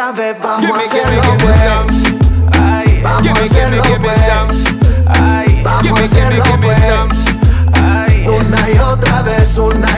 otra vez, vamos a hacerlo pues. Ay, vamos a hacerlo pues. Ay, vamos a hacerlo pues. Ay, una y otra vez, una